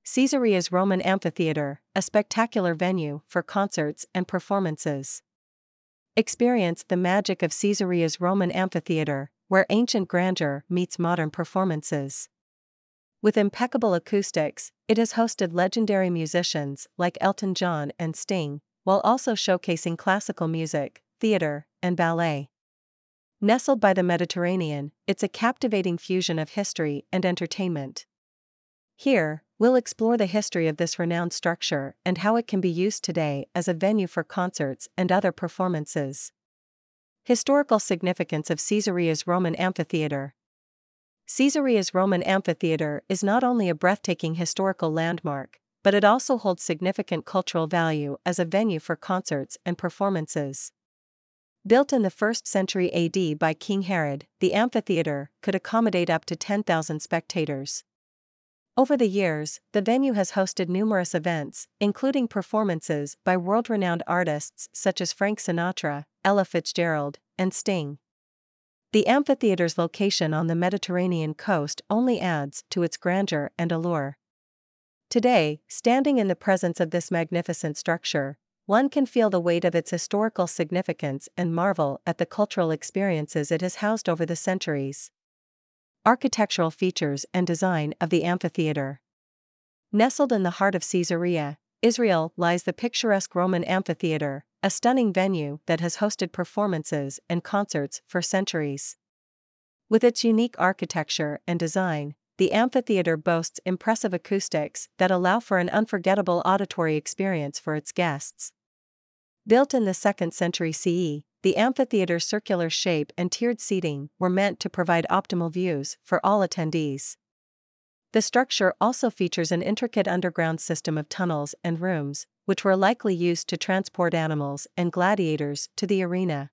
Caesarea's Roman Amphitheatre, a spectacular venue for concerts and performances. Experience the magic of Caesarea's Roman Amphitheatre, where ancient grandeur meets modern performances. With impeccable acoustics, it has hosted legendary musicians like Elton John and Sting, while also showcasing classical music, theater, and ballet. Nestled by the Mediterranean, it's a captivating fusion of history and entertainment. Here, we'll explore the history of this renowned structure and how it can be used today as a venue for concerts and other performances. Historical significance of Caesarea's Roman Amphitheatre. Caesarea's Roman Amphitheatre is not only a breathtaking historical landmark, but it also holds significant cultural value as a venue for concerts and performances. Built in the 1st century AD by King Herod, the amphitheatre could accommodate up to 10,000 spectators. Over the years, the venue has hosted numerous events, including performances by world-renowned artists such as Frank Sinatra, Ella Fitzgerald, and Sting. The amphitheatre's location on the Mediterranean coast only adds to its grandeur and allure. Today, standing in the presence of this magnificent structure, one can feel the weight of its historical significance and marvel at the cultural experiences it has housed over the centuries. Architectural features and design of the amphitheatre. Nestled in the heart of Caesarea, Israel, lies the picturesque Roman Amphitheatre, a stunning venue that has hosted performances and concerts for centuries. With its unique architecture and design, the amphitheatre boasts impressive acoustics that allow for an unforgettable auditory experience for its guests. Built in the 2nd century CE, the amphitheatre's circular shape and tiered seating were meant to provide optimal views for all attendees. The structure also features an intricate underground system of tunnels and rooms, which were likely used to transport animals and gladiators to the arena.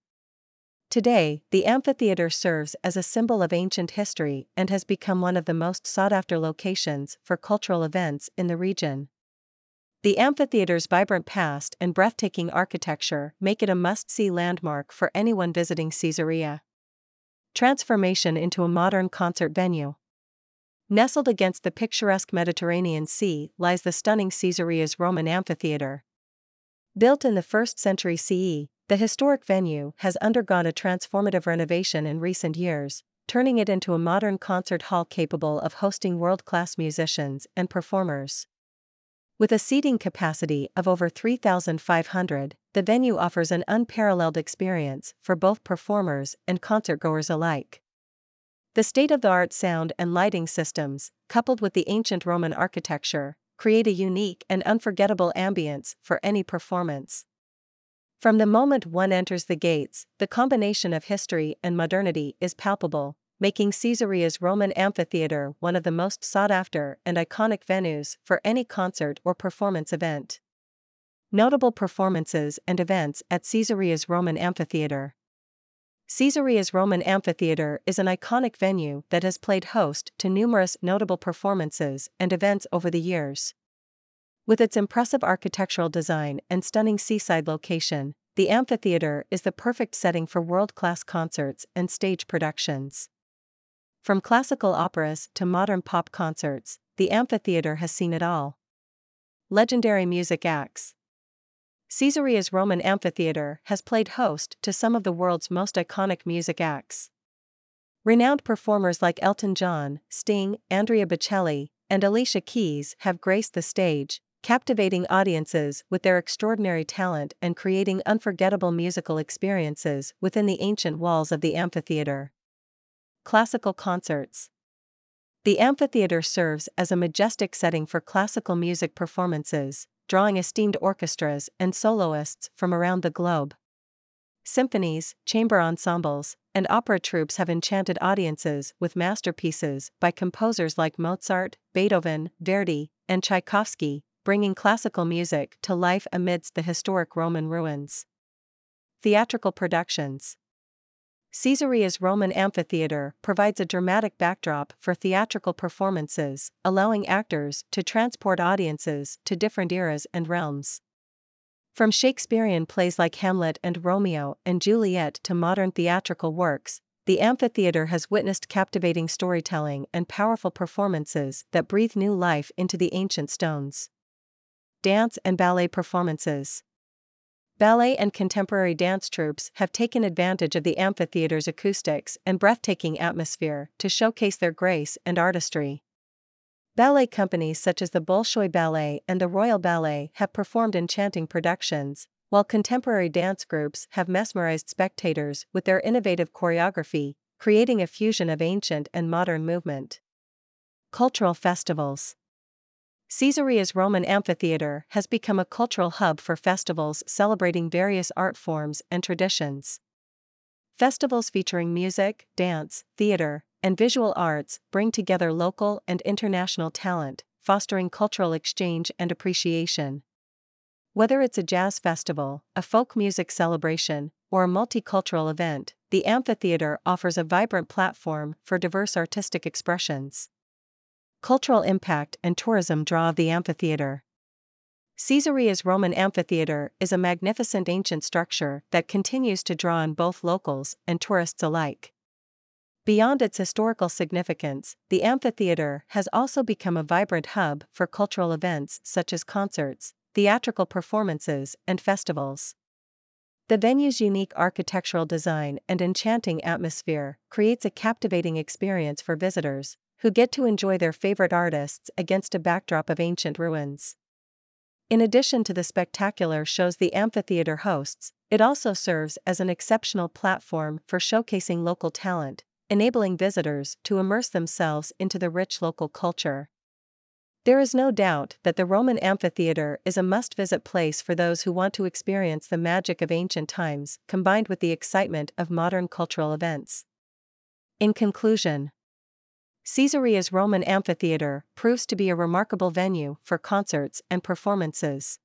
Today, the amphitheatre serves as a symbol of ancient history and has become one of the most sought-after locations for cultural events in the region. The amphitheatre's vibrant past and breathtaking architecture make it a must-see landmark for anyone visiting Caesarea. Transformation into a modern concert venue. Nestled against the picturesque Mediterranean Sea lies the stunning Caesarea's Roman Amphitheatre. Built in the 1st century CE, the historic venue has undergone a transformative renovation in recent years, turning it into a modern concert hall capable of hosting world-class musicians and performers. With a seating capacity of over 3,500, the venue offers an unparalleled experience for both performers and concertgoers alike. The state-of-the-art sound and lighting systems, coupled with the ancient Roman architecture, create a unique and unforgettable ambience for any performance. From the moment one enters the gates, the combination of history and modernity is palpable, making Caesarea's Roman Amphitheatre one of the most sought-after and iconic venues for any concert or performance event. Notable performances and events at Caesarea's Roman Amphitheatre. Caesarea's Roman Amphitheatre is an iconic venue that has played host to numerous notable performances and events over the years. With its impressive architectural design and stunning seaside location, the amphitheatre is the perfect setting for world-class concerts and stage productions. From classical operas to modern pop concerts, the amphitheatre has seen it all. Legendary music acts. Caesarea's Roman Amphitheatre has played host to some of the world's most iconic music acts. Renowned performers like Elton John, Sting, Andrea Bocelli, and Alicia Keys have graced the stage, captivating audiences with their extraordinary talent and creating unforgettable musical experiences within the ancient walls of the amphitheatre. Classical concerts. The amphitheatre serves as a majestic setting for classical music performances, drawing esteemed orchestras and soloists from around the globe. Symphonies, chamber ensembles, and opera troupes have enchanted audiences with masterpieces by composers like Mozart, Beethoven, Verdi, and Tchaikovsky, bringing classical music to life amidst the historic Roman ruins. Theatrical productions. Caesarea's Roman Amphitheatre provides a dramatic backdrop for theatrical performances, allowing actors to transport audiences to different eras and realms. From Shakespearean plays like Hamlet and Romeo and Juliet to modern theatrical works, the amphitheater has witnessed captivating storytelling and powerful performances that breathe new life into the ancient stones. Dance and ballet performances. Ballet and contemporary dance troupes have taken advantage of the amphitheater's acoustics and breathtaking atmosphere to showcase their grace and artistry. Ballet companies such as the Bolshoi Ballet and the Royal Ballet have performed enchanting productions, while contemporary dance groups have mesmerized spectators with their innovative choreography, creating a fusion of ancient and modern movement. Cultural festivals. Caesarea's Roman amphitheater has become a cultural hub for festivals celebrating various art forms and traditions. Festivals featuring music, dance, theater, and visual arts bring together local and international talent, fostering cultural exchange and appreciation. Whether it's a jazz festival, a folk music celebration, or a multicultural event, the amphitheater offers a vibrant platform for diverse artistic expressions. Cultural impact and tourism draw of the amphitheater. Caesarea's Roman amphitheater is a magnificent ancient structure that continues to draw in both locals and tourists alike. Beyond its historical significance, the amphitheater has also become a vibrant hub for cultural events such as concerts, theatrical performances, and festivals. The venue's unique architectural design and enchanting atmosphere creates a captivating experience for visitors, who get to enjoy their favorite artists against a backdrop of ancient ruins. In addition to the spectacular shows the amphitheater hosts, it also serves as an exceptional platform for showcasing local talent, enabling visitors to immerse themselves into the rich local culture. There is no doubt that the Roman amphitheater is a must-visit place for those who want to experience the magic of ancient times combined with the excitement of modern cultural events. In conclusion, Caesarea's Roman amphitheater proves to be a remarkable venue for concerts and performances.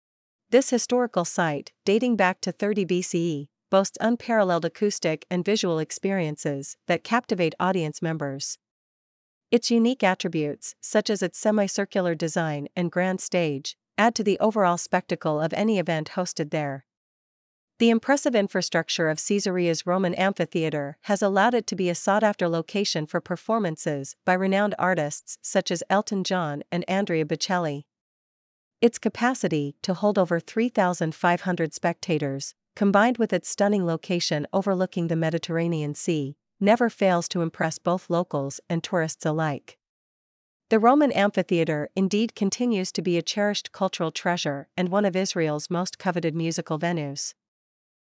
This historical site, dating back to 30 BCE, boasts unparalleled acoustic and visual experiences that captivate audience members. Its unique attributes, such as its semicircular design and grand stage, add to the overall spectacle of any event hosted there. The impressive infrastructure of Caesarea's Roman amphitheater has allowed it to be a sought-after location for performances by renowned artists such as Elton John and Andrea Bocelli. Its capacity to hold over 3,500 spectators, combined with its stunning location overlooking the Mediterranean Sea, never fails to impress both locals and tourists alike. The Roman amphitheater indeed continues to be a cherished cultural treasure and one of Israel's most coveted musical venues.